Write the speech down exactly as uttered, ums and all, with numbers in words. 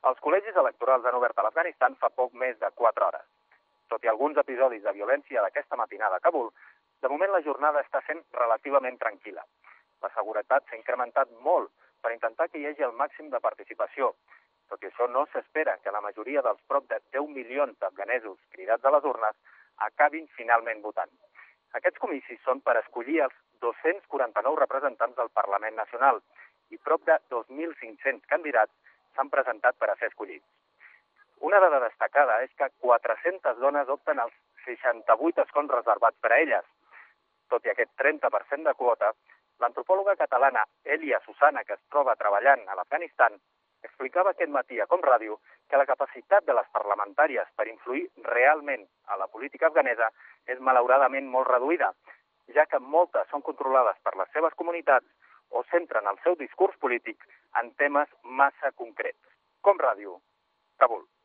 Els col·legis electorals han obert a l'Afganistan fa poc més de quatre hores. Tot i alguns episodis de violència d'aquesta matinada a Kabul, de moment la jornada està sent relativament tranquil·la. La seguretat s'ha incrementat molt per intentar que hi hagi el màxim de participació. Tot i això, no s'espera que la majoria dels prop de deu milions d'afganesos cridats a les urnes acabin finalment votant. Aquests comicis són per escollir els dos-cents quaranta-nou representants del Parlament Nacional i prop de dos mil cinc-cents candidats s'han presentat per a ser escollits. Una dada destacada és que quatre-centes dones opten als seixanta-vuit escons reservats per a elles. Tot i aquest trenta per cent de quota, l'antropòloga catalana Elia Susana, que es troba treballant a l'Afganistan, explicava aquest matí a Com Ràdio que la capacitat de les parlamentàries per influir realment a la política afganesa és malauradament molt reduïda, ja que moltes són controlades per les seves comunitats o centren el seu discurs polític en temes massa concrets. Com Ràdio, Kabul.